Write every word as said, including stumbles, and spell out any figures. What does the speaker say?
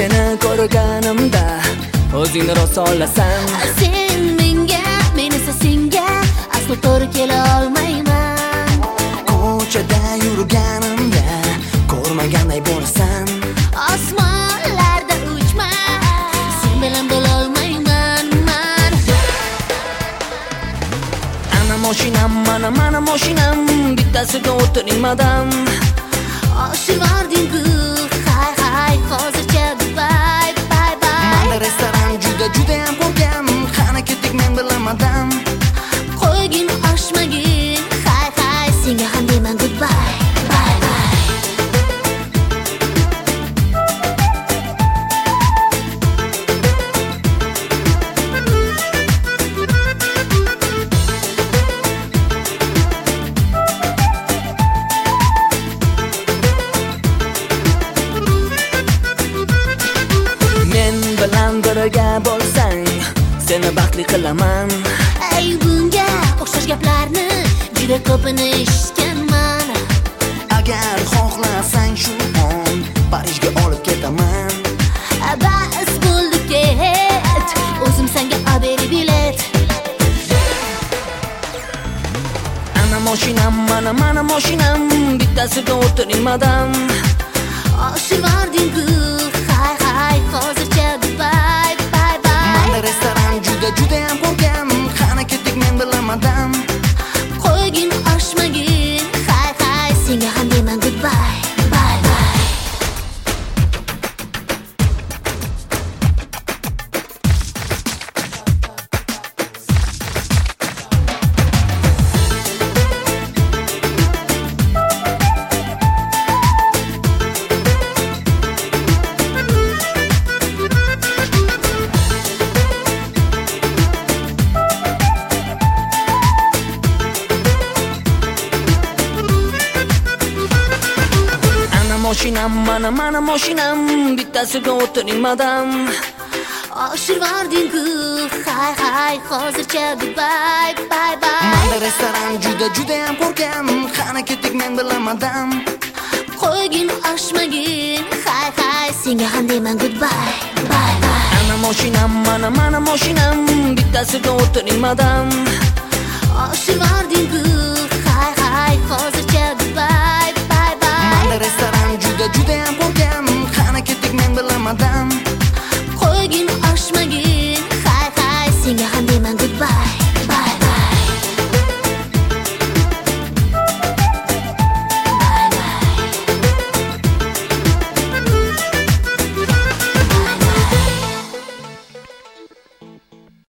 seni ko'rganimda o'zingni rostolasan. Sen menga, men esa senga aslo to'g'ri kela olmayman. Ko'chada yurganimda ko'rmaganday bo'lasan. Osmonlarda uchma, sen bilan bo'la olmayman man. Ana mashinam, mana mana mashinam, bittasiga o'tirmadan Oshivarding-ku, hay hay, hozircha bye bye bye. Manda restoran juda juda ham qo'rqam, qani ketdik men bilamadan. Qo'ygin oshmagin, hay hay, senga ham deyman goodbye bye bye. bilan birga bo'lsang, seni baxtli qilaman. Ey bunga o'xshash gaplarni juda ko'pini eshitganman. Agar xohlasang shu on Parijga olib ketaman. Bas bo'ldi ket, o'zim senga olib bilet. Ana mashinam, mana mana mashinam, bittasiga o'tirmadan Oshivarding-ku, hay hay, hozircha bye bye bye. Manda restoran juda juda ham qo'rqam, qani ketdik men bilamadan. Qo'ygin oshmagin, hay hay, senga ham deyman goodbye bye bye. Mashinam, mana mana mashinam, bittasiga o'tirmadan Oshivarding-ku, hay hay, hozircha bye bye bye. Manda restoran juda juda ham qo'rqam, qani ketdik men bilamadan. Qo'ygin oshmagin, hay hay, senga ham deyman goodbye bye bye. Ana mashinam, mana mana mashinam, bittasiga o'tirmadan